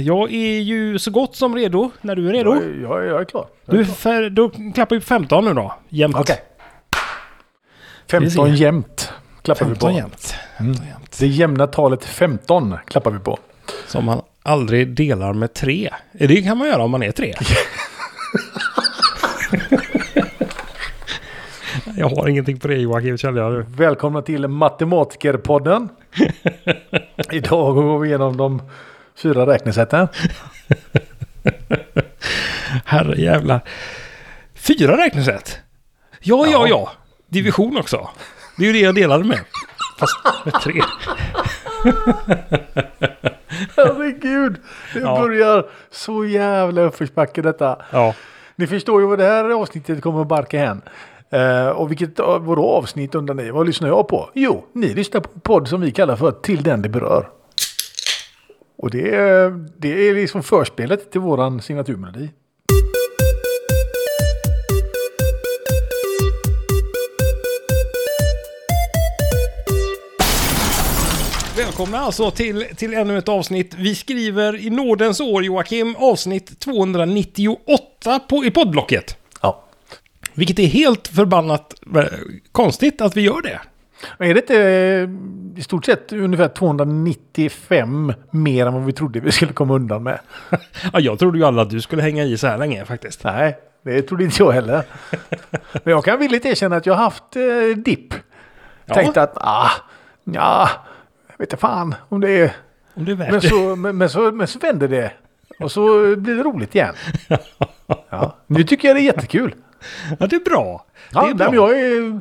Jag är ju så gott som redo när du är redo. Jag är klar. Då klappar vi på 15 nu då. Jämnt. Okej. 15 jämnt klappar 15 vi på. Jämnt. Det jämna talet 15 klappar vi på. Som man aldrig delar med 3. Det kan man göra om man är 3. Jag har ingenting på det, Joakim, känner jag nu. Välkomna till Matematikerpodden. Idag går vi igenom de 4 räknesätten. Herre jävlar. 4 räknesätt? Ja. Division också. Det är ju det jag delade med. Fast med 3. Herregud, det börjar så jävla uppförsbacke detta. Ja. Ni förstår ju vad det här avsnittet kommer att barka hän. Och vilket vadå avsnitt undrar ni? Vad lyssnar jag på? Jo, ni lyssnar på en podd som vi kallar för Till den det berör. Och det är liksom förspelet till våran signaturmelodi. Välkomna alltså till ännu ett avsnitt. Vi skriver i nådens år, Joakim, avsnitt 298 i poddblocket. Ja. Vilket är helt förbannat konstigt att vi gör det. Men är det inte i stort sett ungefär 295 mer än vad vi trodde vi skulle komma undan med? Ja, jag trodde ju alla att du skulle hänga i så här länge faktiskt. Nej, det trodde inte jag heller. Men jag kan villigt erkänna att jag har haft dipp. Ja. Tänkte att, jag vet inte fan om det är... Om det är värt Men så vänder det. Och så blir det roligt igen. Ja, nu tycker jag det är jättekul. Ja, det är bra. Ja, det är bra. Men jag är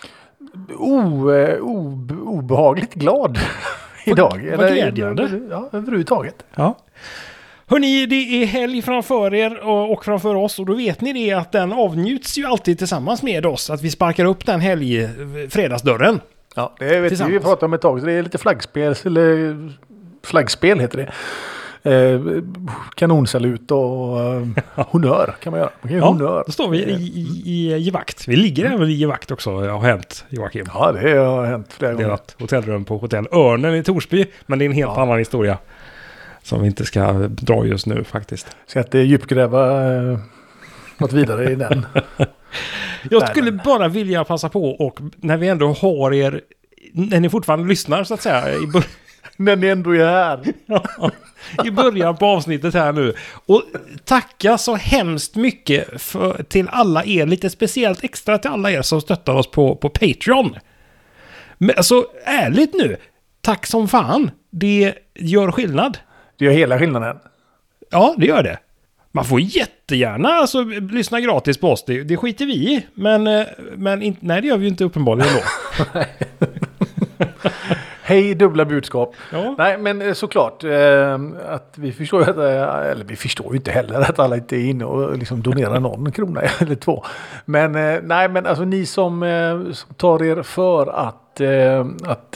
obehagligt glad idag. Vad glädjande. Ja, överhuvudtaget. Ja. Hörrni, det är helg framför er och framför oss. Och då vet ni det att den avnjuts ju alltid tillsammans med oss. Att vi sparkar upp den fredagsdörren. Ja, det vet vi pratar om ett tag. Så det är lite flaggspel heter det. Kanonsalut och honör kan man göra. Honör. Då står vi i givakt. Vi ligger även i givakt också, har hänt, Joakim. Ja, det har hänt flera gånger. Delat hotellrum på hotell Örnen i Torsby, men det är en helt annan historia som vi inte ska dra just nu faktiskt. Ska inte djupgräva något vidare i den. Jag skulle bara vilja passa på och när vi ändå har er, när ni fortfarande lyssnar så att säga, när ni ändå är här. I början på avsnittet här nu. Och tacka så hemskt mycket till alla er, lite speciellt extra till alla er som stöttar oss på Patreon. Men alltså, ärligt nu, tack som fan. Det gör skillnad. Det gör hela skillnaden. Ja, det gör det. Man får jättegärna alltså, lyssna gratis på oss. Det skiter vi i. Men nej, det gör vi ju inte uppenbarligen då. Hej, dubbla budskap. Ja. Nej, men såklart att vi förstår ju att, eller vi förstår ju inte heller att alla inte är inne och liksom donerar någon krona eller 2. Men nej, men alltså ni som tar er för att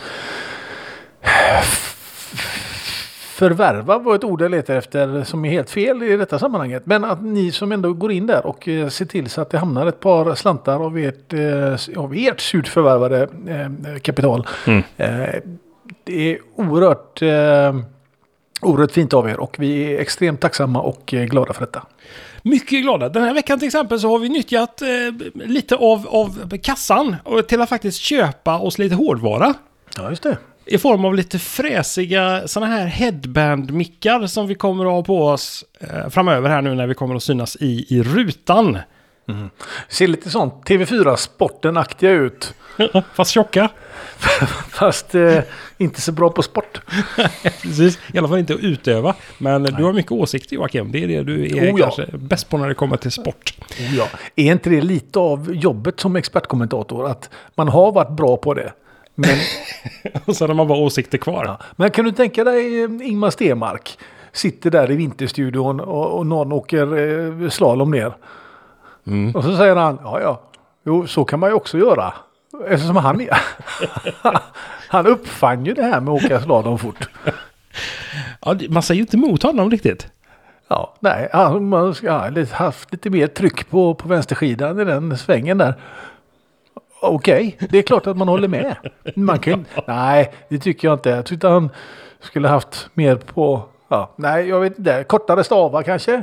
förvärva var ett ord jag letar efter som är helt fel i detta sammanhanget. Men att ni som ändå går in där och ser till så att det hamnar ett par slantar av ert surt förvärvade kapital. Det är oerhört fint av er och vi är extremt tacksamma och glada för detta. Mycket glada. Den här veckan till exempel så har vi nyttjat lite av kassan till att faktiskt köpa oss lite hårdvara. Ja, just det. I form av lite fräsiga såna här headband-mickar som vi kommer att ha på oss framöver här nu när vi kommer att synas i rutan. Ser lite sånt TV4-sporten-aktiga ut. Fast tjocka. Fast inte så bra på sport. Precis, i alla fall inte att utöva. Men du har mycket åsikter, Joakim. Det är det du är kanske bäst på när det kommer till sport. Ja. Är inte det lite av jobbet som expertkommentator? Att man har varit bra på det. Men och så har man bara åsikter kvar. Ja. Men kan du tänka dig Ingmar Stenmark sitter där i vinterstudion och någon åker slalom ner. Och så säger han, jo, så kan man ju också göra. Eftersom han uppfann ju det här med att åka slalom fort. Ja, man säger ju inte emot honom riktigt. Ja, nej, man ska ha haft lite mer tryck på vänsterskidan i den svängen där. Okej, det är klart att man håller med. Nej, det tycker jag inte. Jag tyckte han skulle haft mer på Ja, nej, jag vet inte. Kortare stavar kanske?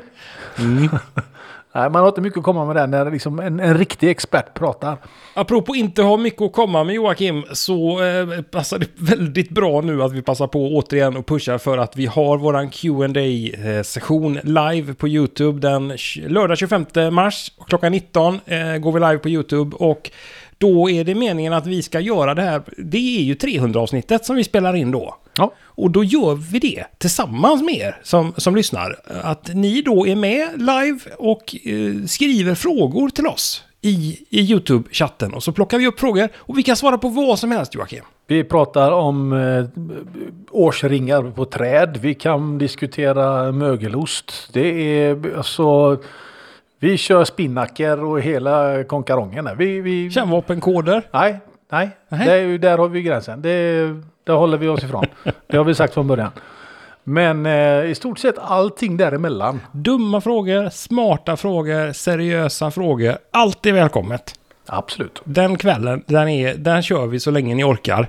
Nej, man har inte mycket att komma med där när liksom en riktig expert pratar. Apropå inte ha mycket att komma med Joakim, så passar det väldigt bra nu att vi passar på återigen och pushar för att vi har våran Q&A-session live på YouTube den lördag 25 mars klockan 19 går vi live på YouTube, och då är det meningen att vi ska göra det här. Det är ju 300-avsnittet som vi spelar in då. Ja. Och då gör vi det tillsammans med er som lyssnar. Att ni då är med live och skriver frågor till oss i YouTube-chatten. Och så plockar vi upp frågor och vi kan svara på vad som helst, Joakim. Vi pratar om årsringar på träd. Vi kan diskutera mögelost. Det är alltså... Vi kör spinnaker och hela konkarongen. Kärnvapenkoder? Nej. Där har vi gränsen. Där håller vi oss ifrån. Det har vi sagt från början. Men i stort sett allting däremellan. Dumma frågor, smarta frågor, seriösa frågor. Allt är välkommet. Absolut. Den kvällen, den kör vi så länge ni orkar.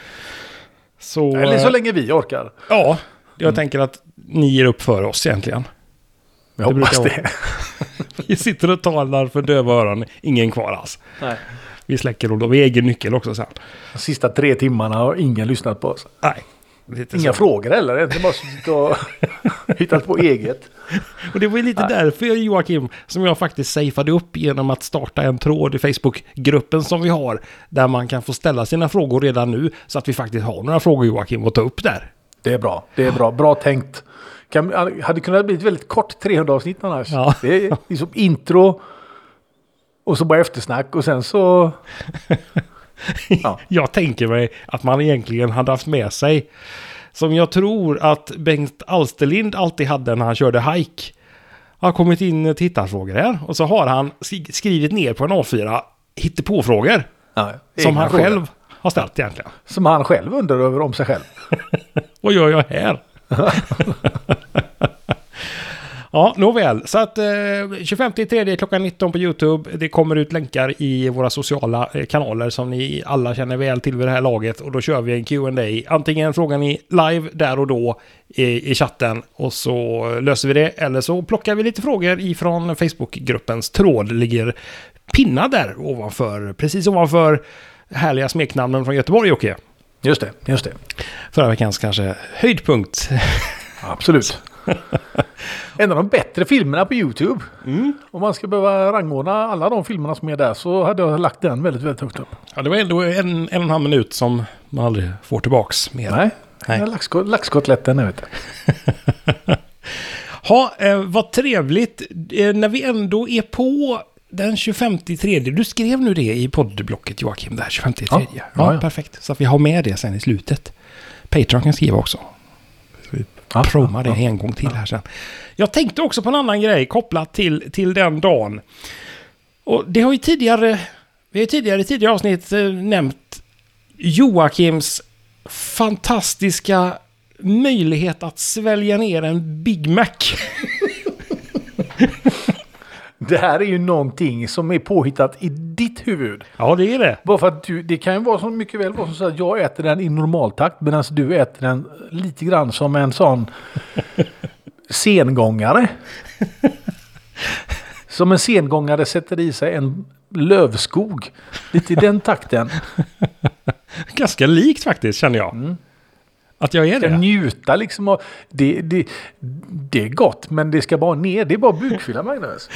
Eller så länge vi orkar. Ja, jag tänker att ni ger upp för oss egentligen. Jag hoppas det. Vi sitter och talar för döva öron. Ingen kvar alls. Nej. Vi släcker och då vi egen nyckel också sen. De sista 3 timmarna har ingen lyssnat på oss. Nej. Inga frågor heller. Det är bara suttit och hittat på eget. Och det var ju lite därför, Joakim, som jag faktiskt safeade upp genom att starta en tråd i Facebook-gruppen som vi har. Där man kan få ställa sina frågor redan nu. Så att vi faktiskt har några frågor, Joakim, att ta upp där. Det är bra. Det är bra. Bra tänkt. Hade kunnat bli ett väldigt kort 300-avsnitt annars. Ja. Det är liksom intro och så bara eftersnack och sen så... Ja. Jag tänker mig att man egentligen hade haft med sig, som jag tror att Bengt Alsterlind alltid hade när han körde hike. Har kommit in tittarfrågor här och så har han skrivit ner på en A4 hittepåfrågor som han frågor. Själv har ställt egentligen. Som han själv undrar över om sig själv. Vad gör jag här? Ja, nåväl. Så att 25/3 klockan 19 på YouTube. Det kommer ut länkar i våra sociala kanaler som ni alla känner väl till vid det här laget. Och då kör vi en Q&A. Antingen frågar ni live där och då i chatten och så löser vi det. Eller så plockar vi lite frågor ifrån Facebookgruppens tråd. Det ligger pinnar där ovanför, precis ovanför härliga smeknamnen från Göteborg, Jocke. Just det. Förra veckans kanske höjdpunkt. Absolut. En av de bättre filmerna på YouTube. Om man ska behöva rangordna alla de filmerna som är där så hade jag lagt den väldigt, väldigt högt upp. Ja, det var ändå en och en halv minut som man aldrig får tillbaks mer. Nej. Laxkotletten, jag vet det. Ja, vad trevligt. När vi ändå är på den 25/3. Du skrev nu det i poddblocket, Joakim, det här 25/3. Ja, perfekt. Så att vi har med det sen i slutet. Patreon kan skriva också. Proma det en gång till här sen. Jag tänkte också på en annan grej kopplat till den dagen. Och det har ju tidigare i avsnitt nämnt Joakims fantastiska möjlighet att svälja ner en Big Mac. Det här är ju någonting som är påhittat i ditt huvud. Ja, det är det. Bara för att det kan ju vara så mycket väl vara så att jag äter den i normaltakt medan du äter den lite grann som en sån sengångare. Som en sengångare sätter i sig en lövskog. Lite i den takten. Ganska likt faktiskt, känner jag. Att jag är det. Njuta liksom av... Det är gott, men det ska bara ner. Det är bara bukfylla, Magnus.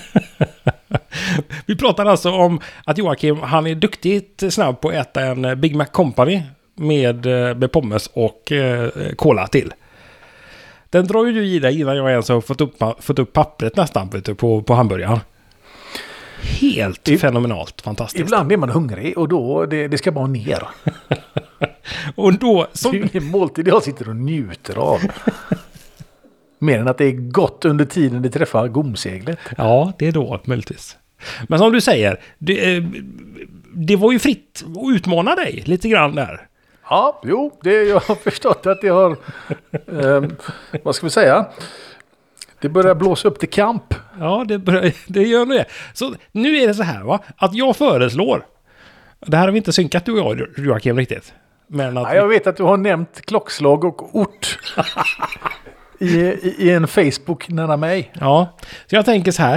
Vi pratar alltså om att Joakim, han är duktigt snabb på att äta en Big Mac Company med pommes och cola till. Den drar ju du i dig innan jag ens har fått upp pappret nästan på hamburgaren. Helt fenomenalt fantastiskt. Ibland är man hungrig och då det ska bara ner. Och då det är ingen måltid jag sitter och njuter av. Mer än att det är gott under tiden det träffar gomseglet. Ja, det är då möjligtvis. Men som du säger, det var ju fritt att utmana dig lite grann där. Ja, jo, jag har förstått att det har... vad ska vi säga? Det börjar blåsa upp till kamp. Ja, det gör det. Så nu är det så här, va? Att jag föreslår... Det här har vi inte synkat du och jag, Joakim, riktigt. Men att jag vet att du har nämnt klockslag och ort. i en Facebook nära mig. Ja, så jag tänker så här.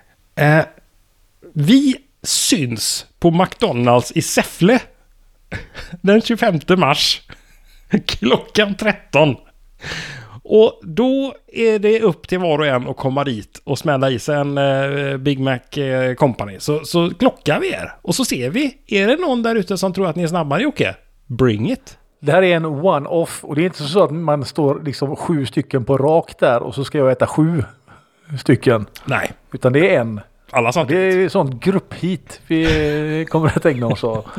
Vi syns på McDonalds i Säffle den 25 mars klockan 13. Och då är det upp till var och en att komma dit och smälla i sig en Big Mac Company. Så klockar vi er. Och så ser vi. Är det någon där ute som tror att ni är snabbare, Jocke? Bring it. Det här är en one-off. Och det är inte så att man står liksom 7 stycken på rak där. Och så ska jag äta 7 stycken. Nej. Utan det är en. Alla sånt. Det är sånt grupphit vi kommer att ägna oss av.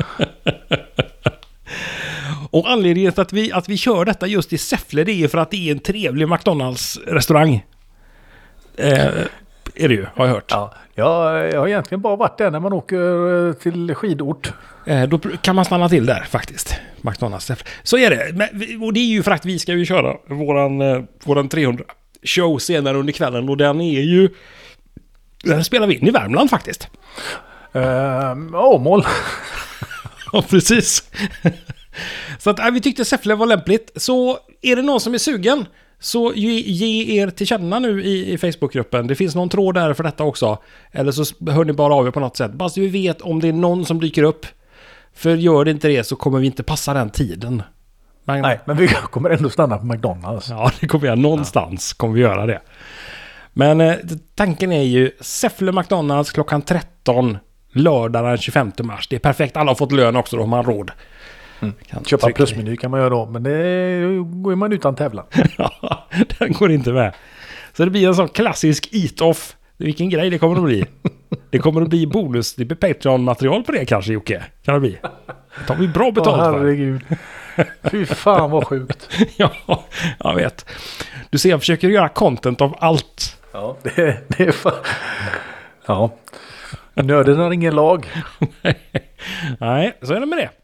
Och anledningen till att vi kör detta just i Säffle, det är ju för att det är en trevlig McDonalds-restaurang. Är det ju, har jag hört. Ja, jag har egentligen bara varit där när man åker till skidort. Då kan man stanna till där faktiskt. McDonalds Säffle. Så är det. Och det är ju för att vi ska ju köra våran 300 show senare under kvällen. Och den spelar vi in i Värmland faktiskt. Åmål. Ja, precis. Så att vi tyckte Säffle var lämpligt. Så är det någon som är sugen, så ge er till känna nu i Facebookgruppen. Det finns någon tråd där för detta också. Eller så hör ni bara av er på något sätt. Bara så vi vet om det är någon som dyker upp. För gör det inte det så kommer vi inte passa den tiden. Nej, men vi kommer ändå stanna på McDonalds. Ja, det kommer vi göra. Någonstans kommer vi göra det. Men tanken är ju Säffle McDonalds klockan 13 lördag den 25 mars. Det är perfekt. Alla har fått lön också då, om man har råd. Köpa plusmeny kan man göra då, men det går man utan tävlan. Ja, den går inte med. Så det blir en sån klassisk eat-off. Vilken grej det kommer att bli. Det kommer att bli bonus. Det blir Patreon-material på det kanske, Jocke. Kan det bli. Det tar vi bra betalt för. Herregud. Fy fan vad sjukt. Ja, jag vet. Du ser, jag försöker göra content av allt. Ja, det är fan. Ja. Nöden har ingen lag. Nej, så är det med det.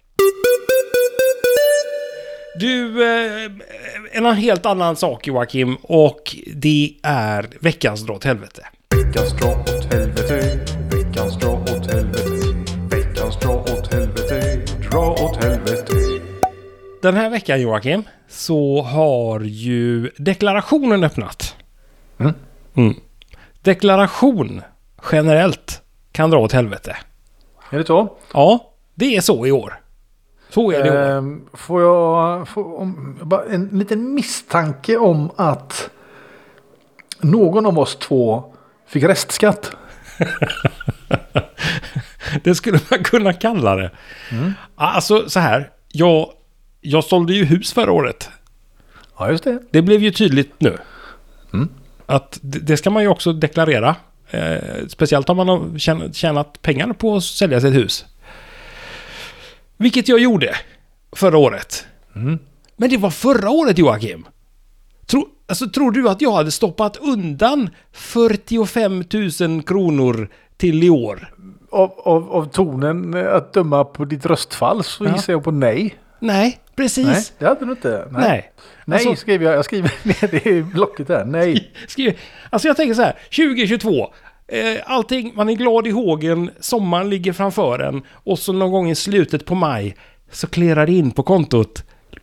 Du, en helt annan sak, Joakim, och det är veckans dra åt helvete. Veckans dra åt helvete. Veckans dra åt helvete. Veckans dra åt helvete. Dra åt helvete. Den här veckan, Joakim, så har ju deklarationen öppnat. Deklaration generellt kan dra åt helvete. Är det så? Ja, det är så i år. Så är det i år. Får jag bara en liten misstanke om att någon av oss två fick restskatt? Det skulle man kunna kalla det. Alltså så här, jag sålde ju hus förra året. Ja, just det. Det blev ju tydligt nu. Att det ska man ju också deklarera. Speciellt om man har tjänat pengar på att sälja sitt hus. Vilket jag gjorde förra året. Men det var förra året, Joakim. Tror du att jag hade stoppat undan 45 000 kronor till i år? Av tonen att döma på ditt röstfall så gissar jag på nej. Nej, precis. Nej, det hade du inte. Nej, alltså, skriver jag. Jag skriver ner det i blocket där. Nej. Alltså jag tänker så här, 2022. Allting, man är glad i hågen, sommaren ligger framför en och så någon gång i slutet på maj så klerar det in på kontot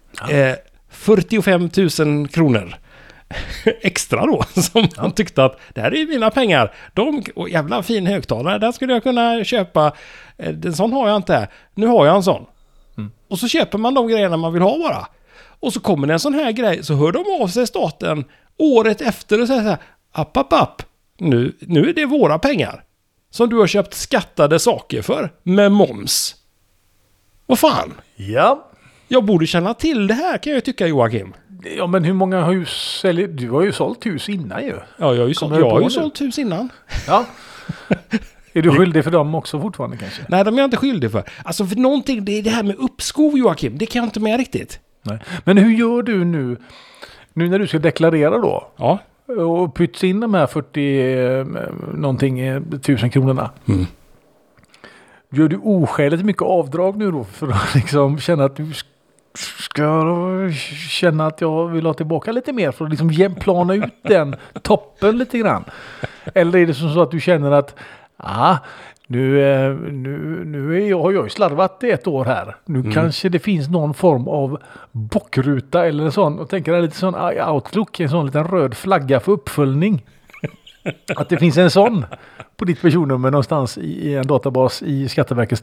45 000 kronor extra då, som man tyckte att det här är mina pengar, jävla fin högtalare, den skulle jag kunna köpa, en sån har jag inte, nu har jag en sån. Och så köper man de grejerna man vill ha bara, och så kommer det en sån här grej, så hör de av sig staten året efter och säger så här, app. Nu är det våra pengar som du har köpt skattade saker för med moms. Vad fan? Ja. Jag borde känna till det här, kan jag tycka, Joakim. Ja, men hur många hus säljer du? Har ju sålt hus innan ju. Ja, jag har ju sålt hus innan. Ja. Är du skyldig för dem också fortfarande kanske? Nej, de är jag inte skyldig för. Alltså för någonting, det är det här med uppskov, Joakim. Det kan jag inte med riktigt. Nej. Men hur gör du nu när du ska deklarera då? Ja. Och pyts in de här 40 någonting 1000 kronorna. Gör du oskäligt mycket avdrag nu då för att liksom känna att du ska känna att jag vill ha tillbaka lite mer för att liksom plana ut den toppen lite grann? Eller är det som så att du känner att Har jag ju slarvat i ett år här. Nu kanske det finns någon form av bockruta eller en sån. Och tänker lite sån Outlook, en sån liten röd flagga för uppföljning. Att det finns en sån på ditt personnummer någonstans i en databas i Skatteverkets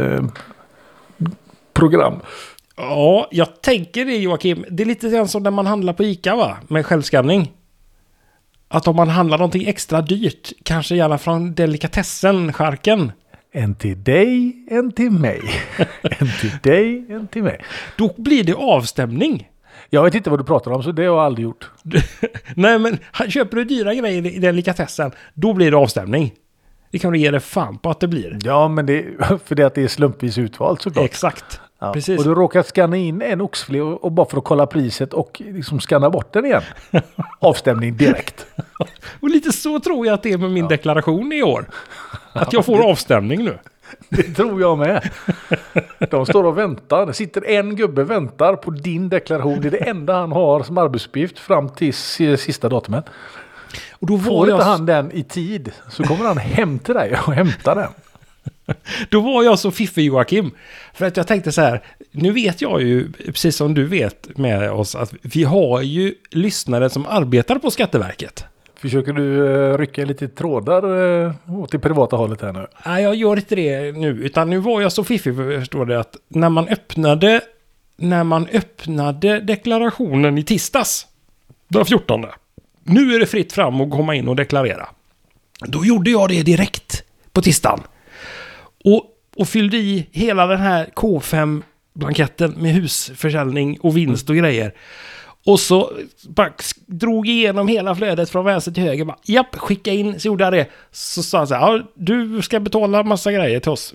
program. Ja, jag tänker det, Joakim. Det är lite grann som när man handlar på ICA, va? Med självskanning. Att om man handlar någonting extra dyrt, kanske gärna från delikatessen-charken. En till dig, en till mig. En till dig, en till mig. Då blir det avstämning. Jag vet inte vad du pratar om, så det har jag aldrig gjort. Nej, men köper du dyra grejer i delikatessen, då blir det avstämning. Det kan du ge det fan på att det blir. Ja, men det för det att det är slumpvis utvalt såklart. Exakt. Ja. Precis. Och du råkar scanna in en oxfilé och bara för att kolla priset och liksom scanna bort den igen. Avstämning direkt. Och lite så tror jag att det är med min deklaration i år. Att jag får avstämning nu. Det tror jag med. De står och väntar. Det sitter en gubbe och väntar på din deklaration. Det är det enda han har som arbetsuppgift fram till sista datumet. Och då får inte han den i tid så kommer han hem till dig och hämtar den. Då var jag så fiffig, Joakim. För att jag tänkte så här, nu vet jag ju, precis som du vet med oss, att vi har ju lyssnare som arbetar på Skatteverket. Försöker du rycka lite trådar åt det privata hållet här nu? Nej, jag gör inte det nu. Utan nu var jag så fiffig, för jag förstår det, att när man öppnade deklarationen i tisdags, den 14. Nu är det fritt fram att komma in och deklarera. Då gjorde jag det direkt på tisdagen. Och fyllde i hela den här K5-blanketten med husförsäljning och vinst och grejer. Och så bara drog igenom hela flödet från vänster till höger. Bara, japp, skicka in, så gjorde jag det. Så sa han så här, ja, du ska betala massa grejer till oss.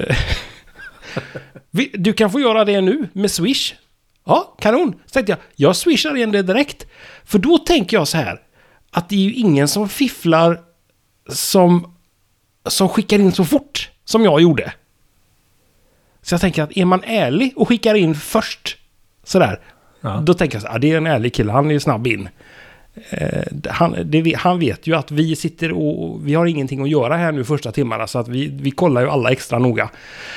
Du kan få göra det nu med Swish. Ja, kanon. Så tänkte jag swishar in det direkt. För då tänker jag så här, att det är ju ingen som fifflar som skickar in så fort som jag gjorde. Så jag tänker att är man ärlig och skickar in först sådär, då tänker jag så här, det är en ärlig kille, han är ju snabb in. Han vet ju att vi sitter och vi har ingenting att göra här nu första timmarna, så att vi kollar ju alla extra noga.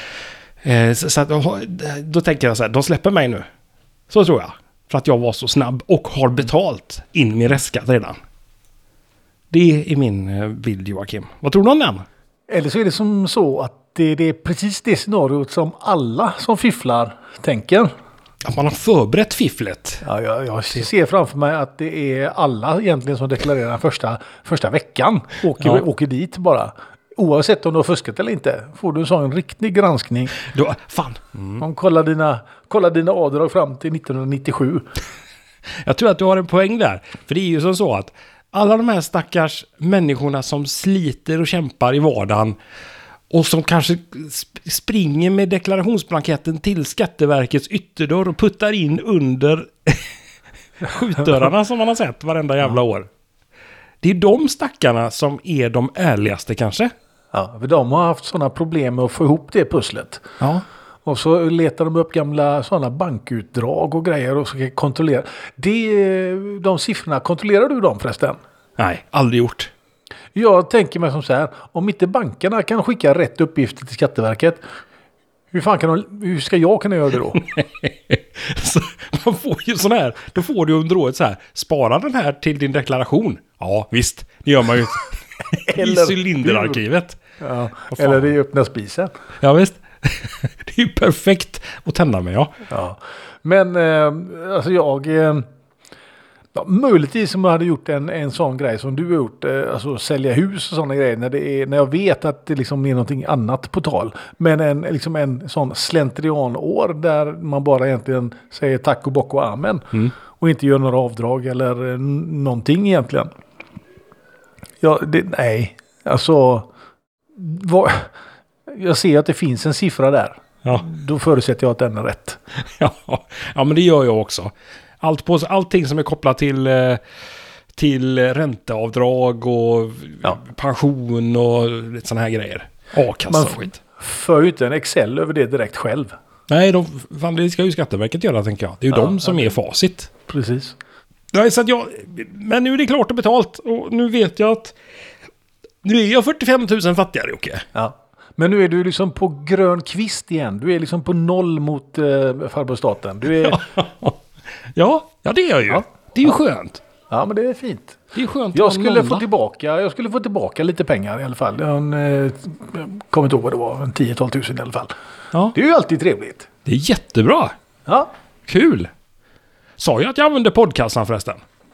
Så att, då tänker jag så här, de släpper mig nu. Så tror jag. För att jag var så snabb och har betalt in min restskatt redan. Det är min bild, Joakim. Vad tror du om den? Eller så är det som så att det är precis det scenariot som alla som fifflar tänker. Att man har förberett fifflet. Ja, jag ser framför mig att det är alla egentligen som deklarerar första veckan. Åker dit bara. Oavsett om du har fuskat eller inte. Får du en sån riktig granskning. Fan. De kollar dina avdrag fram till 1997. Jag tror att du har en poäng där. För det är ju så att alla de här stackars människorna som sliter och kämpar i vardagen och som kanske springer med deklarationsblanketten till Skatteverkets ytterdörr och puttar in under skjutdörrarna som man har sett varenda jävla år. Det är de stackarna som är de ärligaste kanske. Ja, för de har haft sådana problem med att få ihop det pusslet. Ja. Och så letar de upp gamla sådana bankutdrag och grejer och så kan kontrollera. De siffrorna, kontrollerar du dem förresten? Nej, aldrig gjort. Jag tänker mig som så här, om inte bankerna kan skicka rätt uppgifter till Skatteverket, hur ska jag kunna göra det då? Så man får ju sån här, då får du under året så här, spara den här till din deklaration. Ja, visst, det gör man ju i cylinderarkivet. Ja, eller i öppna spisen. Ja, visst. Det är ju perfekt att tända med, ja. Men alltså möjligtvis som jag hade gjort en sån grej som du har gjort, alltså sälja hus och sådana grejer när jag vet att det liksom är någonting annat på tal. Men en sån slentrianår där man bara egentligen säger tack och bock och amen och inte gör några avdrag eller någonting egentligen. Ja, nej. Alltså jag ser att det finns en siffra där. Ja. Då förutsätter jag att den är rätt. Ja, men det gör jag också. Allting som är kopplat till ränteavdrag och pension och såna här grejer. A-kassa och skit. För inte en Excel över det direkt själv. Nej, det ska ju Skatteverket göra, tänker jag. Det är ju de som är facit. Precis. Nej, så att men nu är det klart och betalt. Och nu vet jag att nu är jag 45 000 fattigare, Jocke. Ja. Men nu är du liksom på grön kvist igen. Du är liksom på noll mot farbror staten. Du är... ja, det är jag ju. Ja. Det är ju skönt. Ja, men det är fint. Det är skönt. Jag skulle få tillbaka lite pengar i alla fall. Jag kommer inte ihåg vad det var. 10-12 tusen i alla fall. Ja. Det är ju alltid trevligt. Det är jättebra. Ja. Kul. Sa jag att jag använde podcastan förresten?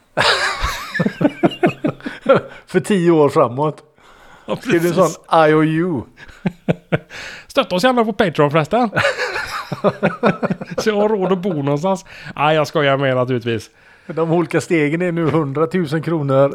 För 10 år framåt. Ja, Det är en sån IOU. Stötta oss gärna på Patreon förresten. Så jag har råd att bo någonstans. Nej, jag skojar med naturligtvis. De olika stegen är nu 100 000 kronor.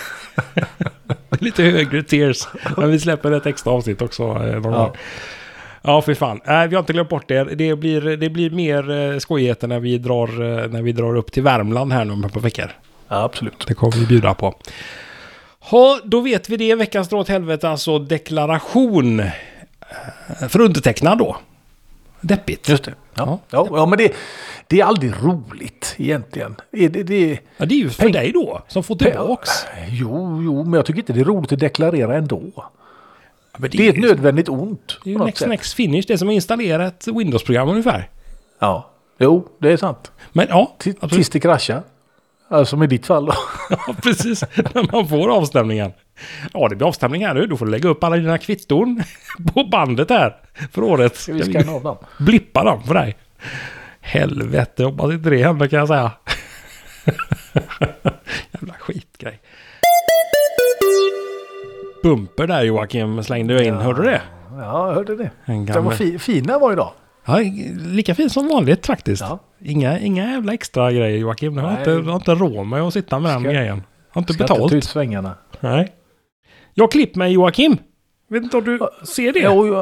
Lite högre tiers. Men vi släpper ett extra avsnitt också. Ja, för fan. Vi har inte glömt bort det. Det blir mer skojigheter när vi drar upp till Värmland här nu om ett par veckor. Ja, absolut. Det kommer vi bjuda på. Då vet vi det. Veckans dra åt helvete, alltså deklaration för undertecknad då. Deppigt. Just det. Ja, men det är aldrig roligt egentligen. Ja, det är ju för dig då, som får tillbaks. Jo, men jag tycker inte det är roligt att deklarera ändå. Men Det är ett nödvändigt ont. Det är ju next finish, det är som att installera ett Windows-program ungefär. Ja, jo, det är sant. Men ja, Tills det kraschar. Alltså med ditt fall då. ja, precis. När man får avstämningen. Ja, det blir avstämning här nu. Då får du lägga upp alla dina kvitton på bandet här för året. Ska vi scanna av dem? Blippa dem för dig. Helvete, hoppas inte det händer kan jag säga. Jävla skitgrej. Bumper där Joakim slängde jag in. Hörde du det? Ja, jag hörde det. En Det var fina var idag. Ja, lika fin som vanligt faktiskt. Ja. Inga jävla extra grejer Joakim. Jag har inte råd med att sitta med den grejen. Jag har inte betalt. Inte ta ut svängarna. Nej. Jag klipp mig Joakim. Vet inte om du ser det?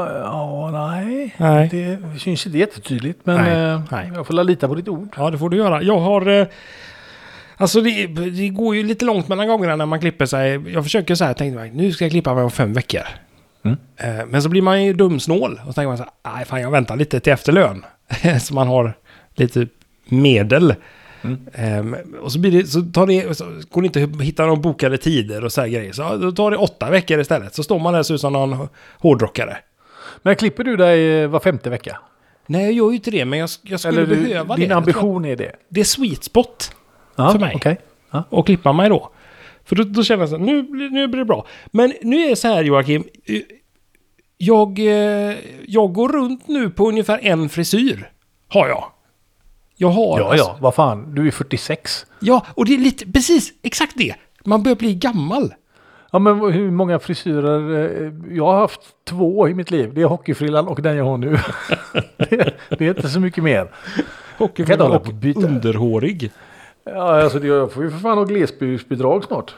Nej. Det syns inte jättetydligt. Men Nej. jag får lita på ditt ord. Ja, det får du göra. Jag har... Alltså det går ju lite långt mellan gångerna när man klipper sig. Jag försöker så här, tänkte jag, nu ska jag klippa mig om 5 veckor. Men så blir man ju dumsnål. Och så tänker man så här, nej fan jag väntar lite till efterlön. Så man har lite medel. Och så blir det, så går det inte att hitta någon bokade tider och så här grejer. Så då tar det 8 veckor istället. Så står man där så som någon hårdrockare. Men klipper du dig var 5:e vecka? Nej, jag gör ju inte det. Men jag skulle behöva det. Din ambition är det? Det är sweet spot för mig. Okay. Ja. Och klippa mig då. För då känner jag så här, nu blir det bra. Men nu är det så här Joakim. Jag går runt nu på ungefär en frisyr. Har jag. Jag har Ja, vad fan. Du är 46. Ja, och det är lite, precis, exakt det. Man börjar bli gammal. Ja, men hur många frisyrer? Jag har haft 2 i mitt liv. Det är hockeyfrillan och den jag har nu. det är inte så mycket mer. Hockeyfrillan och underhårig. Ja, alltså jag får ju för fan ha glesbygdsbidrag snart.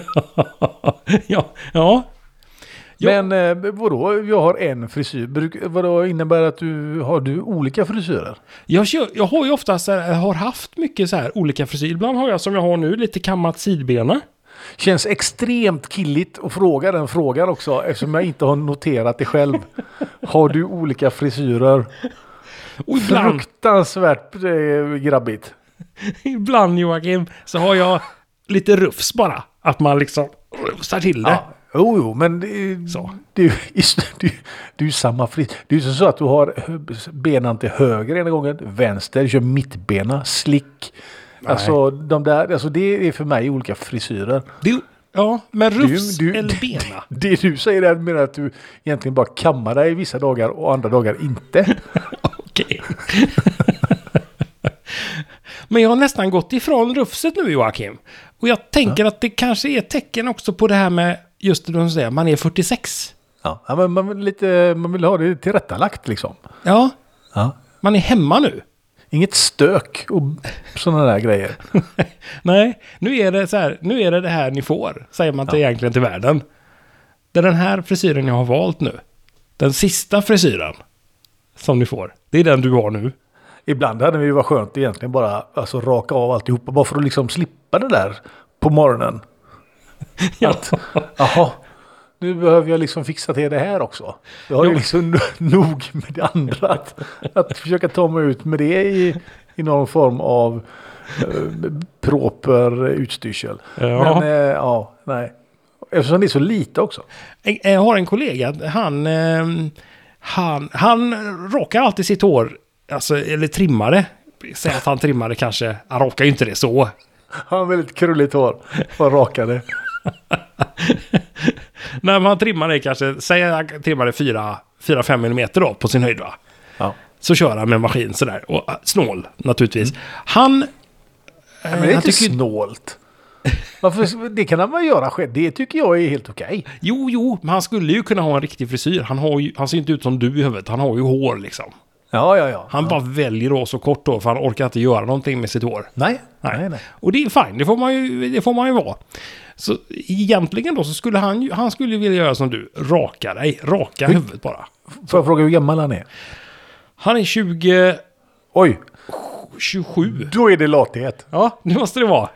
Ja. Men vadå? Jag har en frisyr. Vadå innebär att har du olika frisyrer? Jag har ju oftast har haft mycket så här olika frisyrer. Ibland har jag som jag har nu lite kammat sidbena. Känns extremt killigt att fråga den frågan också eftersom jag inte har noterat det själv. Har du olika frisyrer? Och ibland, fruktansvärt grabbigt. Ibland Joakim så har jag lite rufs bara. Att man liksom rufsar till det. Ja. Jo, men det är ju samma frisyr. Det är ju så att du har benen till höger ena gången, vänster, du kör mittbena, slick. Nej. Alltså det är för mig olika frisyrer. Ja, men rufs eller bena. Det du säger är mer att du egentligen bara kammar dig vissa dagar och andra dagar inte. Okej. Men jag har nästan gått ifrån rufset nu Joakim. Och jag tänker att det kanske är ett tecken också på det här med just det du säger, man är 46. Ja, men man vill ha det tillrättalagt liksom. Ja. Man är hemma nu. Inget stök och sådana där grejer. Nej, nu är det så här, nu är det här ni får, säger man till egentligen till världen. Det är den här frisyren jag har valt nu. Den sista frisyren som ni får. Det är den du har nu. Ibland hade det ju varit skönt egentligen bara raka av alltihopa. Bara för att liksom slippa det där på morgonen. Jaha, nu behöver jag liksom fixa till det här också. Jag har ju liksom nog med det andra. Att försöka ta mig ut med det i någon form av proper utstyrsel. Ja. Men nej. Eftersom det är så lite också. Jag har en kollega, han rakar alltid sitt hår, alltså, eller trimmar det. Säg att han trimmar det kanske, han rakar ju inte det så. Han har väldigt krulligt hår och rakar det. När man trimmar det kanske, säg att han trimmar det 4-5 millimeter då på sin höjd, va? Ja. Så kör han med maskin sådär. Och snål, naturligtvis. Han... Men det är inte snålt. Varför, det kan han väl göra själv. Det tycker jag är helt okej. Jo, men han skulle ju kunna ha en riktig frisyr. Han ser inte ut som du i huvudet. Han har ju hår liksom. Ja. Han bara väljer då så kort då, för han orkar inte göra någonting med sitt hår. Nej. Och det är fine, det får man ju vara. Så egentligen då så skulle han skulle vilja göra som du. Raka huvudet bara. Får jag fråga hur gammal han är? Han är 20... Oj. 27. Då är det lathet. Ja, det måste det vara.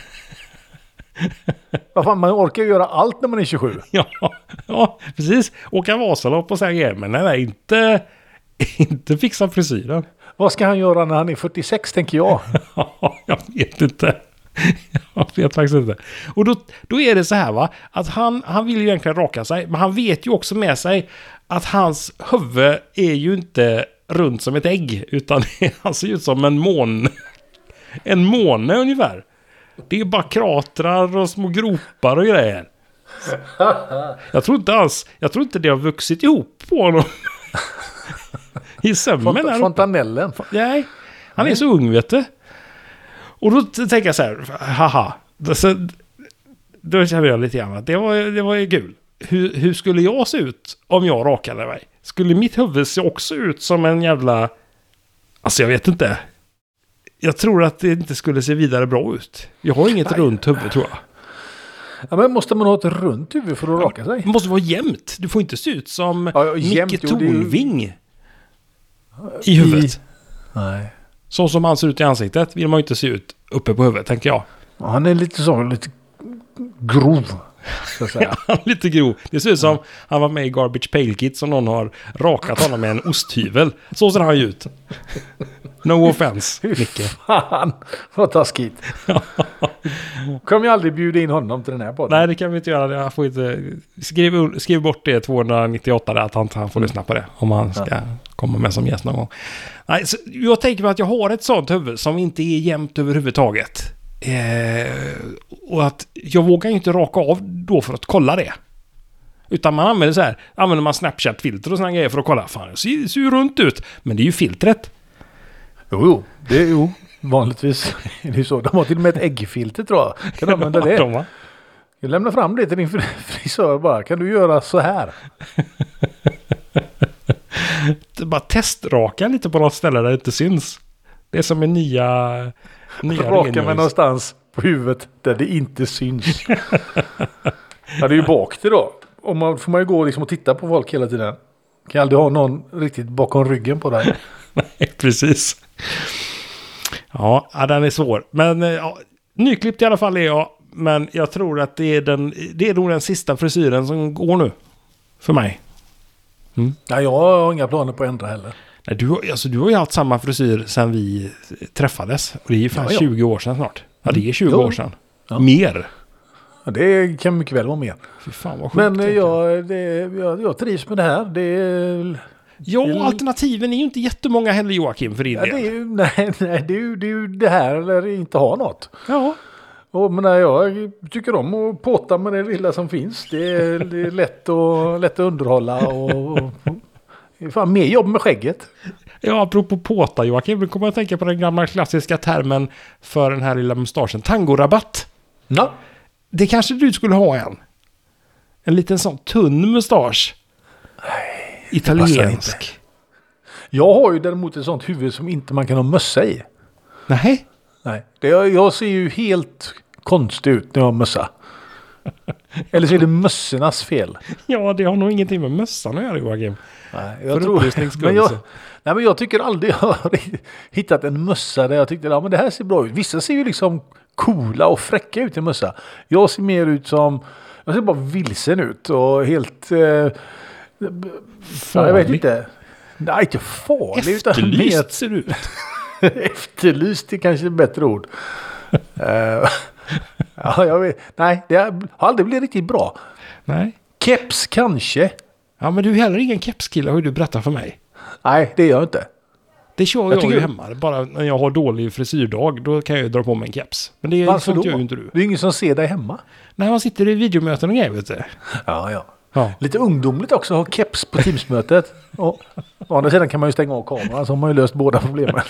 Vad fan, man orkar göra allt när man är 27. Ja, precis. Åka Vasalopp och säga men nej, inte fixa frisyren. Vad ska han göra när han är 46, tänker jag? Jag vet inte. Jag vet faktiskt inte. Och då är det så här, va, att han vill ju egentligen raka sig, men han vet ju också med sig att hans huvud är ju inte runt som ett ägg, utan han ser ut som en måne ungefär. Det är bara kratrar och små gropar och grejer. Jag tror inte det har vuxit ihop på honom. I sömmen. Fontanellen. Nej, han är så ung, vet du. Och då tänker jag så här, haha. Då känner jag lite grann att det var ju kul. Hur skulle jag se ut om jag rakade mig? Skulle mitt huvud se också ut som en jävla... Alltså jag vet inte. Jag tror att det inte skulle se vidare bra ut. Jag har inget runt huvud, tror jag. Ja, men måste man ha ett runt huvud för att raka sig? Det måste vara jämnt. Du får inte se ut som Micke Tornving i huvudet. Nej. Så som han ser ut i ansiktet vill man ju inte se ut uppe på huvudet, tänker jag. Han är lite grov, så att säga. Han är lite grov. Det ser ut som han var med i Garbage Pail Kids som någon har rakat honom med en osthyvel. Så ser han ju ut. No offense, Micke. Fan, vad taskigt. Kommer jag aldrig bjuda in honom till den här podden? Nej, det kan vi inte göra. Jag får inte... Skriv bort det 298 där, att han får lyssna på det. Om han ska komma med som gäst någon gång. Nej, så jag tänker mig att jag har ett sånt huvud som inte är jämnt överhuvudtaget. Och att jag vågar inte raka av då för att kolla det. Utan man använder man Snapchat-filter och såna grejer för att kolla. Fan, det ser ju runt ut. Men det är ju filtret. Jo. Vanligtvis är det ju så. De har till och med ett äggfilter, tror jag. Kan du använda det? Jag lämnar fram det till din frisör bara. Kan du göra så här? Bara testraka lite på något ställe där det inte syns. Det är som en nya raka med någonstans på huvudet där det inte syns. Ja, det är ju bak det då. Och man får man ju gå liksom och titta på folk hela tiden. Kan aldrig ha någon riktigt bakom ryggen på dig. Nej, precis. Ja, den är svår. Men nyklippt i alla fall är jag. Men jag tror att det är nog den sista frisyren som går nu. För mig. Nej, jag har inga planer på att ändra heller. Nej, du har ju haft samma frisyr sedan vi träffades. Och det är ju fan 20 år sedan snart. Ja, det är 20 år sedan. Ja. Mer. Ja, det kan mycket väl vara mer. Fy fan vad sjukt. Men jag trivs med det här. Alternativen är ju inte jättemånga heller, Joakim, för din del. Det är ju det här eller inte ha något. Ja. Och men jag tycker om att påta med det lilla som finns. Det är lätt att underhålla och fan mer jobb med skägget. Ja, apropå påta, Joakim, du kommer att tänka på den gamla klassiska termen för den här lilla mustaschen. Tangorabatt. Ja. Det kanske du skulle ha en liten sån tunn mustasch. Nej, italiensk. Jag har ju däremot ett sånt huvud som inte man kan ha mössa i. Nej. Jag ser ju helt konstig ut när jag har mössa. Eller så är det mössornas fel. Ja, det har nog ingenting med mössan att göra, Joakim. Men jag tycker aldrig jag har hittat en mössa där jag tyckte men det här ser bra ut. Vissa ser ju liksom coola och fräcka ut i mössa. Jag ser mer ut som... Jag ser bara vilsen ut och helt... jag vet inte. Nej, inte farlig. Efterlyst ser ut. Efterlyst är kanske ett bättre ord. Ja, jag vet. Nej, det har aldrig blivit riktigt bra. Nej. Keps kanske. Ja, men du är heller ingen kepskille, har du berättat för mig. Nej, det gör jag inte. Det kör jag ju hemma. Bara när jag har dålig frisyrdag, då kan jag ju dra på mig en keps. Men det Varför då? gör ju inte du. Det är ingen som ser dig hemma. När man sitter i videomöten och grejer, vet du. Ja. Ja. Lite ungdomligt också att ha keps på Teamsmötet. Och å andra sidan kan man ju stänga av kameran, så har man ju löst båda problemen.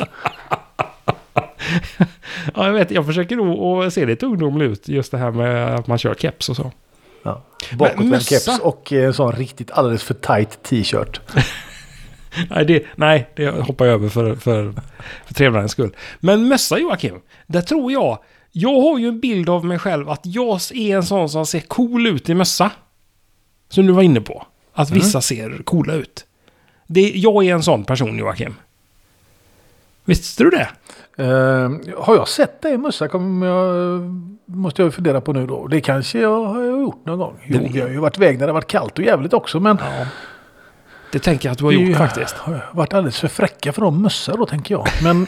Ja, jag vet. Jag försöker nog att se lite ungdomlig ut. Just det här med att man kör keps och så. Ja. Bakåtvänd keps och en sån riktigt alldeles för tight t-shirt. Nej, det hoppar jag över för trevnadens skull. Men mössa, Joakim, där tror jag har ju en bild av mig själv att jag är en sån som ser cool ut i mössa. Som du var inne på. Att vissa ser coola ut. Jag är en sån person, Joakim. Visste du det? Har jag sett dig i mössa? Måste jag fundera på nu då. Det kanske jag har gjort någon gång. Jo, vi har ju varit väg när det har varit kallt och jävligt också. Men ja, det tänker jag att du har gjort faktiskt. Har varit alldeles för fräcka för de mössor då, tänker jag. Men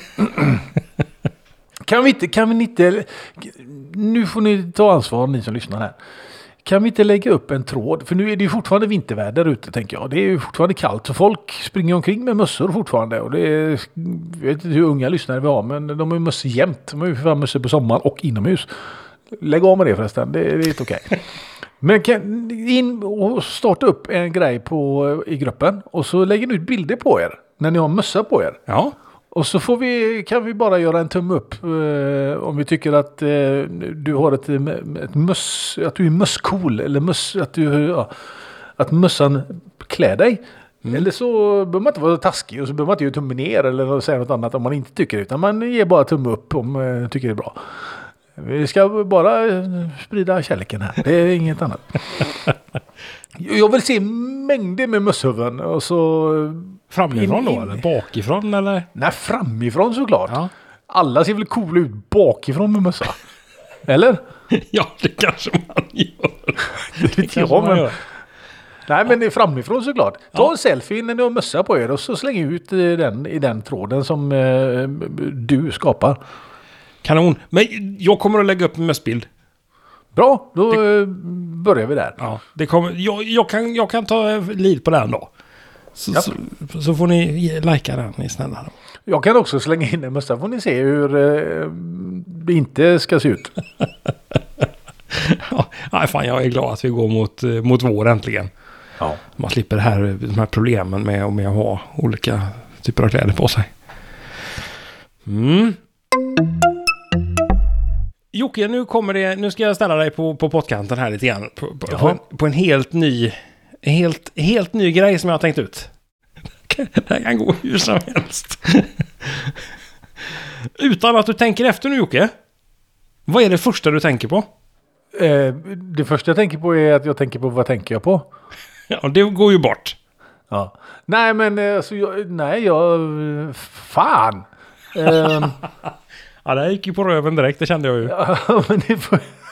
kan vi inte... Nu får ni ta ansvar, ni som lyssnar här. Kan vi inte lägga upp en tråd? För nu är det ju fortfarande vinterväder ute, tänker jag. Det är ju fortfarande kallt. Så folk springer omkring med mössor fortfarande. Och det är, jag vet inte hur unga lyssnare vi har, men de har ju mössor jämt. De har ju för fan mössor på sommaren och inomhus. Lägg av med det förresten. Det är inte okej. Men kan in och starta upp en grej i gruppen. Och så lägger ni ut bilder på er. När ni har mössa på er. Ja. Och så kan vi bara göra en tumme upp om vi tycker att du har ett möss, att du är mösscool eller att mössan klär dig. Eller så behöver man inte vara taskig och så behöver man inte göra tummen ner eller säga något annat om man inte tycker det, utan man ger bara tumme upp om man tycker det är bra. Vi ska bara sprida kärleken här. Det är inget annat. Jag vill se mängder med mösshuvuden och så... Framifrån då, eller bakifrån, eller? Nej, framifrån såklart. Ja. Alla ser väl coola ut bakifrån med mössa. Eller? Ja, det kanske man gör. Det vet jag, men... Nej, men det är framifrån såklart. Ta en selfie när du har mössa på er och så släng ut den i den tråden som du skapar. Kanon. Men jag kommer att lägga upp en mössbild. Bra, då börjar vi där. Ja, det kommer, jag kan ta lid på den då. Så får ni likea den, ni snälla. Jag kan också slänga in en mössa. Får ni se hur det inte ska se ut. Ja, fan, jag är glad att vi går mot vår äntligen. Ja. Man slipper de här problemen med att ha olika typer av kläder på sig. Jocke, nu ska jag ställa dig på pottkanten här lite grann. På en helt ny grej som jag har tänkt ut. Det här kan gå hur som helst. Utan att du tänker efter nu, Jocke. Vad är det första du tänker på? Det första jag tänker på är att jag tänker på vad tänker jag på? Ja, det går ju bort. Ja. Nej, men fan. Ja, det gick ju på röven direkt, det kände jag ju. Ja, men det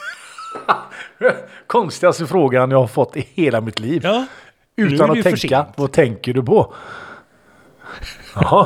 konstigaste frågan jag har fått i hela mitt liv. Ja. Utan att tänka, vad tänker du på? Jaha.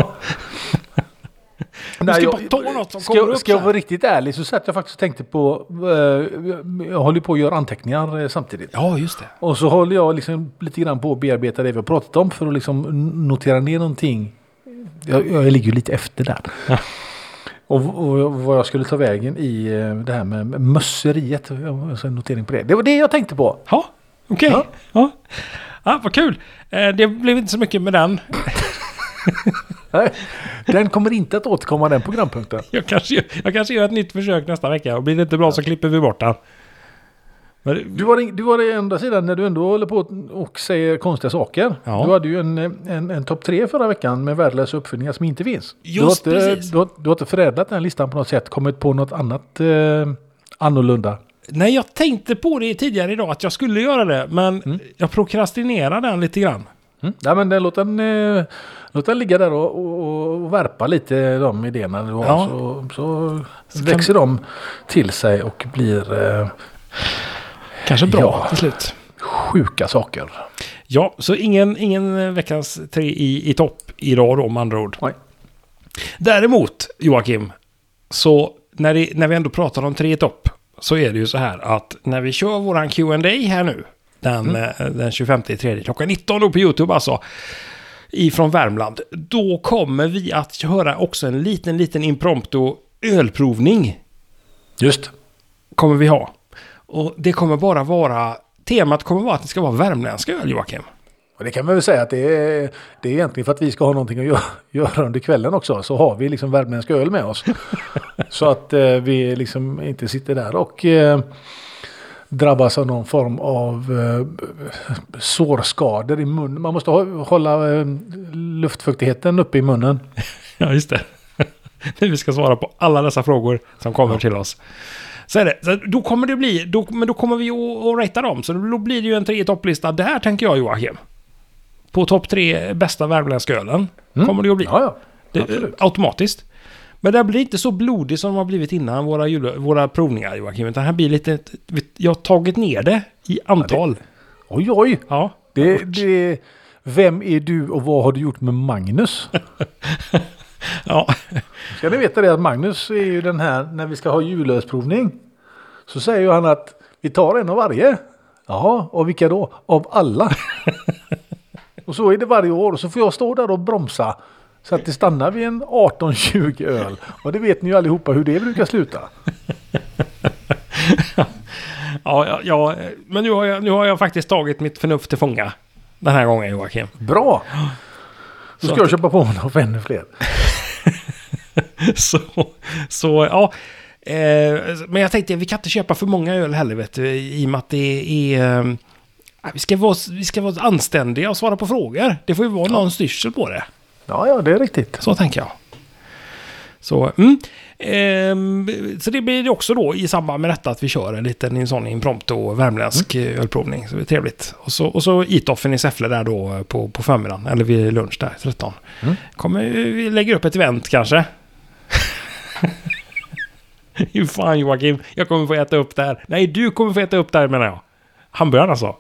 Ska jag vara riktigt ärlig så satt jag faktiskt och tänkte på, jag håller på att göra anteckningar samtidigt. Ja, just det. Och så håller jag liksom lite grann på att bearbeta det vi har pratat om för att liksom notera ner någonting. Jag ligger ju lite efter där. Ja. Och vad jag skulle ta vägen i det här med mösseriet. Jag har en notering på det. Det var det jag tänkte på. Ja, okej. Okay. Ja, vad kul. Det blev inte så mycket med den. Nej, den kommer inte att återkomma, den programpunkten. Jag kanske gör ett nytt försök nästa vecka. Och blir det inte bra så klipper vi bort den. Du var det enda sidan när du ändå håller på och säger konstiga saker. Ja. Du hade ju en topp 3 förra veckan med värdelösa uppfinningar som inte finns. Just precis. Du har inte förädlat den listan på något sätt, kommit på något annat annorlunda. Nej, jag tänkte på det tidigare idag att jag skulle göra det, men jag prokrastinerade den lite grann. Ja, men låt den ligga där och värpa lite de idéerna du har. Ja. Så växer de till sig och blir... kanske bra till slut. Sjuka saker. Ja, så ingen veckans 3 i topp idag då, med andra ord. Nej. Däremot, Joakim, så när vi ändå pratar om 3 i topp så är det ju så här att när vi kör våran Q&A här nu, den 25/3 klockan 19 då på YouTube alltså, ifrån Värmland, då kommer vi att höra också en liten impromptu ölprovning. Just. Kommer vi ha. Och det kommer bara vara, temat kommer vara att det ska vara värmländska öl, Joakim. Och det kan man väl säga att det är egentligen för att vi ska ha någonting att göra under kvällen också. Så har vi liksom värmländska öl med oss. Så att vi liksom inte sitter där och drabbas av någon form av sårskador i munnen. Man måste hålla luftfuktigheten uppe i munnen. Ja, just det. Nu vi ska svara på alla dessa frågor som kommer till oss. Så är det. Så då kommer det bli, men då kommer vi att ratea dem. Så då blir det ju en 3-topplista där, tänker jag, Joakim. På topp 3 bästa värmländska ölen kommer det att bli. Ja. Automatiskt. Men det blir inte så blodigt som de har blivit innan våra provningar, Joakim. Utan här blir lite, jag har tagit ner det i antal. Oj. Ja. Vem är du och vad har du gjort med Magnus? Ja. Ska ni veta det att Magnus är ju den här, när vi ska ha julölsprovning, så säger ju han att vi tar en av varje. Jaha, och vilka då? Av alla. Och så är det varje år, och så får jag stå där och bromsa så att det stannar vid en 18-20 öl. Och det vet ni ju allihopa hur det brukar sluta. Ja, men nu har jag faktiskt tagit mitt förnuft till fånga den här gången, Joakim. Bra! Så ska jag köpa på mig för ännu fler. så ja. Men jag tänkte vi kan inte köpa för många öl heller, vet du, i och med att det är vi ska vara anständiga och svara på frågor. Det får ju vara någon styrsel på det. Ja, det är riktigt. Så tänker jag. Så det blir också då i samband med detta att vi kör en sån impromptu värmländsk ölprovning. Så det är trevligt. Och så Itoffen i Säffle där då på förmiddagen. Eller vid lunch där, 13. Vi lägger upp ett event kanske. Hur fan, Joakim, jag kommer få äta upp där. Nej, du kommer få äta upp där, menar jag. Hamburgaren alltså.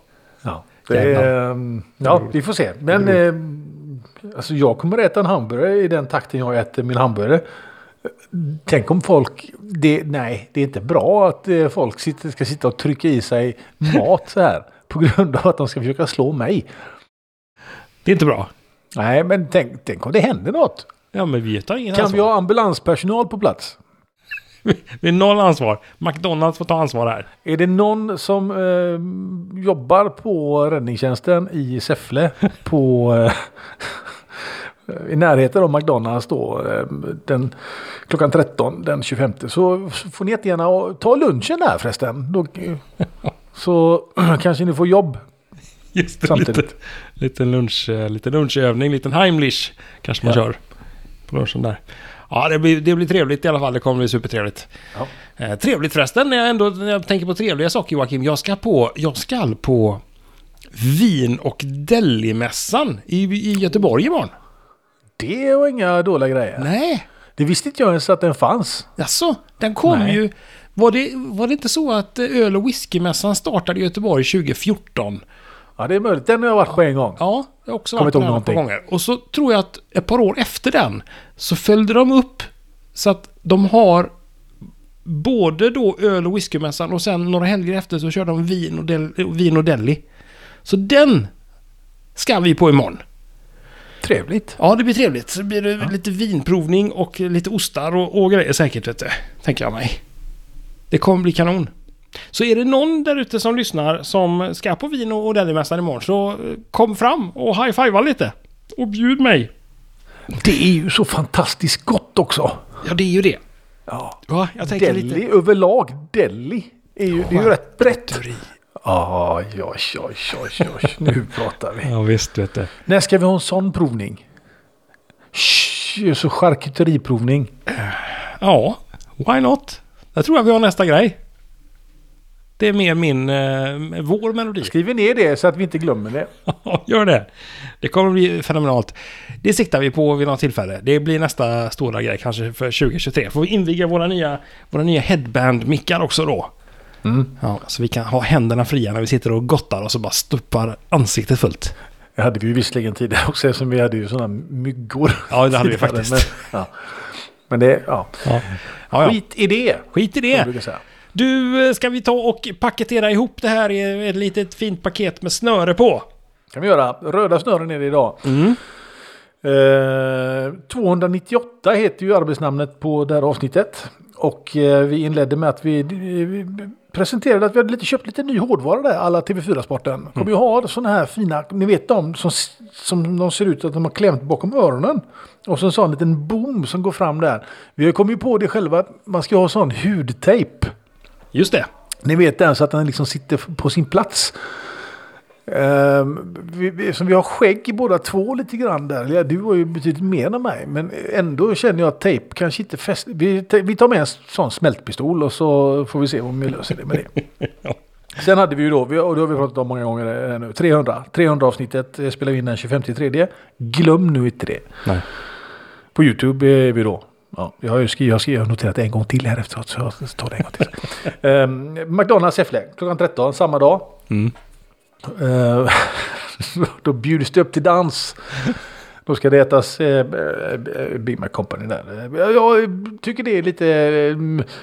Ja, vi får se. Men alltså jag kommer äta en hamburgare i den takten jag äter min hamburgare. Tänk om folk... det är inte bra att folk ska sitta och trycka i sig mat så här. På grund av att de ska försöka slå mig. Det är inte bra. Nej, men tänk om det händer något. Ja, men vi tar ingen Kan ansvar. vi ha ambulanspersonal på plats? Det är noll ansvar. McDonalds får ta ansvar här. Är det någon som jobbar på räddningstjänsten i Säffle i närheten av McDonalds då, klockan 13 den 25, så får ni jättegärna ta lunchen där förresten. Då, så kanske ni får jobb. Just det, lite lunchövning, liten Heimlich kanske man kör på lunchen där. Ja, det blir trevligt i alla fall. Det kommer bli supertrevligt. Ja. Trevligt förresten, när jag tänker på trevliga saker, Joakim. Jag ska på vin- och delimässan i Göteborg imorgon. Det var inga dåliga grejer. Nej. Det visste inte jag ens att den fanns. Jaså, den kom ju... Var det inte så att öl- och whiskymässan startade i Göteborg 2014? Ja, det är möjligt. Den har jag varit på en gång. Ja, jag har också varit på den ett par gånger. Och så tror jag att ett par år efter den så följde de upp så att de har både då öl- och whiskymässan och sen några helger efter så kör de vin och deli. Så den ska vi på imorgon. Trevligt. Ja, det blir trevligt. Så blir det lite vinprovning och lite ostar och grejer säkert, vet du, tänker jag mig. Det kommer bli kanon. Så är det någon där ute som lyssnar som ska på vin- och delimässan imorgon, så kom fram och high-fiva lite. Och bjud mig. Det är ju så fantastiskt gott också. Ja, det är ju det. Ja, jag tänker deli lite... överlag. Deli är ju, det är ju rätt brett. Oj. Nu pratar vi. Ja, visst, vet du. När ska vi ha en sån provning? Så charkuteriprovning. Ja, why not? Jag tror att vi har nästa grej. Det är mer vår melodi. Skriver ner det så att vi inte glömmer det. Ja, gör det. Det kommer bli fenomenalt. Det siktar vi på vid något tillfälle. Det blir nästa stora grej, kanske för 2023. Får vi inviga våra nya headband-mickar också då. Ja, så vi kan ha händerna fria när vi sitter och gottar och så bara stuppar ansiktet fullt. Det hade vi ju visserligen tidigare också, eftersom vi hade ju sådana myggor. Ja, det hade vi faktiskt. Men det, Ja. Skit i det. Skit i det. Du, ska vi ta och paketera ihop det här i ett litet fint paket med snöre på? Kan vi göra. Röda snören är det idag. 298 heter ju arbetsnamnet på det här avsnittet. Och vi inledde med att vi presenterade att vi hade köpt lite ny hårdvara där, alla TV4-sporten. Kommer ju ha sådana här fina, ni vet som de ser ut att de har klämt bakom öronen. Och så en sån liten bom som går fram där. Vi har kommit ju på det själva att man ska ha sån hudtejp. Just det. Ni vet den så att den liksom sitter på sin plats. Vi har skägg i båda två lite grann där. Ja, du har ju betydligt mer än mig. Men ändå känner jag att tejp kanske inte fäst. Vi tar med en sån smältpistol och så får vi se om vi löser det med det. Ja. Sen hade vi ju då, och det har vi pratat om många gånger nu, 300 avsnittet spelar vi in den 25/3. Glöm nu inte det. Nej. På YouTube är vi då. Ja, jag har noterat en gång till här efteråt, så jag tar det en gång till. McDonalds Säffle, klockan 13 samma dag. Då bjuds det upp till dans. Då ska det ätas Big Mac Company där. Jag tycker det är lite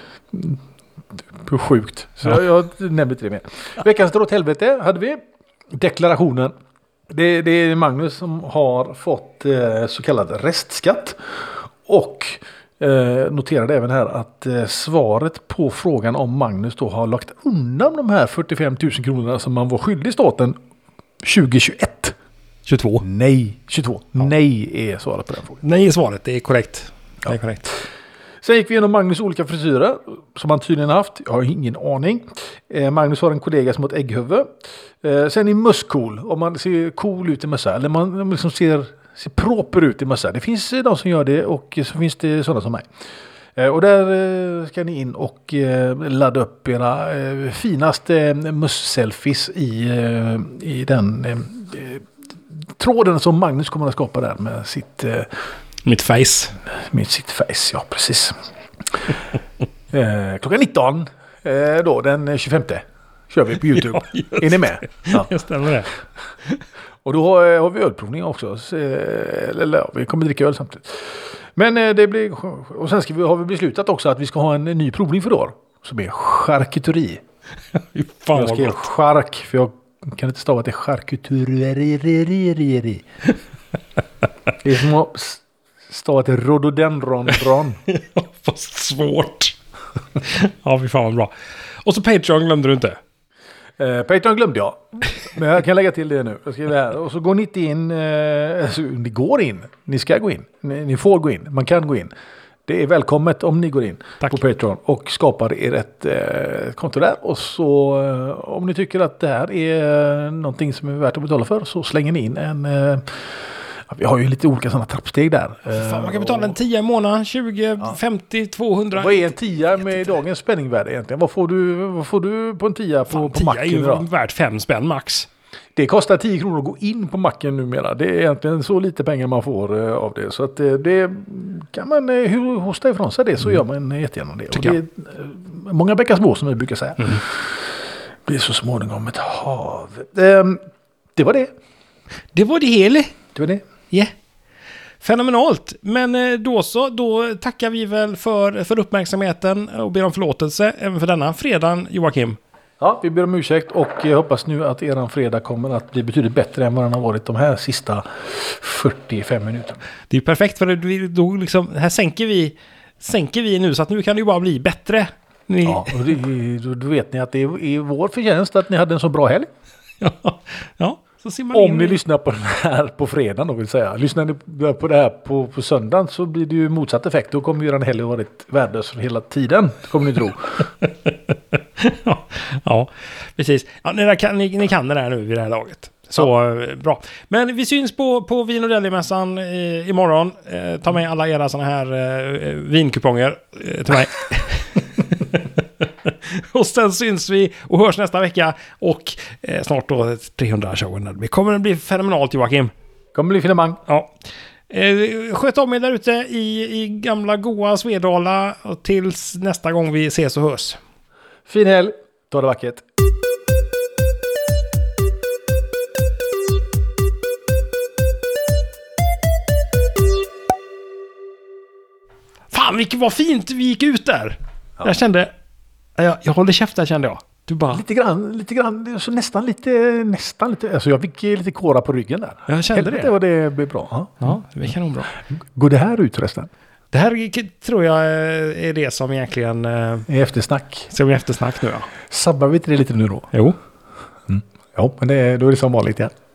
sjukt. Så jag nämnde inte det mer. Veckans dra åt helvete hade vi. Deklarationen. Det är Magnus som har fått så kallad restskatt. Och noterade även här att svaret på frågan om Magnus då har lagt undan de här 45 000 kronorna som man var skyldig staten 2021. 22. Nej, 22. Ja. Nej är svaret på den frågan. Nej är svaret, det är korrekt. Ja. Det är korrekt. Sen gick vi igenom Magnus olika frisyrer som han tydligen har haft. Jag har ingen aning. Magnus har en kollega som har ett ägghuvud. Sen är mösscool. Om man ser cool ut i mössa. Eller man liksom ser proper ut i mössa. Det finns de som gör det och så finns det sådana som mig. Och där ska ni in och ladda upp era finaste möss-selfies i den tråden som Magnus kommer att skapa där med sitt... Med sitt face, ja precis. Klockan 19 då, den 25 kör vi på YouTube. Ja, är ni med? Ja. Jag stämmer det. Och då har vi ölprovning också. Eller vi kommer dricka öl samtidigt. Men det blir... Och sen har vi beslutat också att vi ska ha en ny provning för år. Som är charkuteri. Fan jag skrev chark, för jag kan inte stava till charkuteri. Det är som att stava till rhododendron. Fast svårt. Ja, vi fan vad bra. Och så Patreon glömde du inte. Patreon glömde jag. Men jag kan lägga till det nu. Jag skriver här. Och så går ni inte in. Ni går in. Ni ska gå in. Ni får gå in. Man kan gå in. Det är välkommet om ni går in på Patreon och skapar er ett konto där. Och så om ni tycker att det här är någonting som är värt att betala för så slänger ni in en... vi har ju lite olika sådana trappsteg där. Fan, man kan betala en 10 i månaden, 20, 50, 200. Vad är en 10 med dagens spenningvärde egentligen? Vad får du på en 10 på macken idag? Det är ju värt 5 spänn max. Det kostar 10 kronor att gå in på macken numera. Det är egentligen så lite pengar man får av det. Så att det kan man hosta ifrån sig det så gör man jättegärna det. Och det är många bäckar små som vi brukar säga. Det blir så småningom ett hav. Det var det. Det var det hela. Det var det. Yeah. Fenomenalt. Men då tackar vi väl för uppmärksamheten och ber om förlåtelse även för denna fredagen, Joakim. Ja, vi ber om ursäkt och jag hoppas nu att eran fredag kommer att bli betydligt bättre än vad den har varit de här sista 45 minuterna. Det är perfekt för då liksom, här sänker vi nu så att nu kan det ju bara bli bättre. Ja, och då vet ni att det är vår förtjänst att ni hade en så bra helg. Ja. Så ser man om ni lyssnar på den här på fredagen då vill säga. Lyssnar ni på det här på söndagen så blir det ju motsatt effekt. Då kommer ju den helgen varit värdelös för hela tiden, kommer ni tro. Ja, precis. Ja, ni kan det där nu vid det här laget. Så bra. Men vi syns på Vin- och Deli-mässan imorgon. Ta med alla era såna här vinkuponger till mig. Och sen syns vi och hörs nästa vecka. Och snart då 300-showen. Det kommer att bli fenomenalt, Joakim. Kommer bli finemang. Ja. Sköt om er där ute i gamla goa Svedala. Och tills nästa gång vi ses och hörs. Fin helg. Ta det vackert. Fan, vilket var fint vi gick ut där. Ja. Jag kände... Jag håller käften kände jag. Du bara... Lite grann, så nästan lite, alltså jag fick lite kåra på ryggen där. Jag kände det. Och det blev bra. Ja, det kan bra. Går det här ut förresten? Det här tror jag är det som egentligen... Eftersnack. Som är eftersnack nu, ja. Sabbar vi inte det lite nu då? Jo. Ja, men då är det som vanligt igen.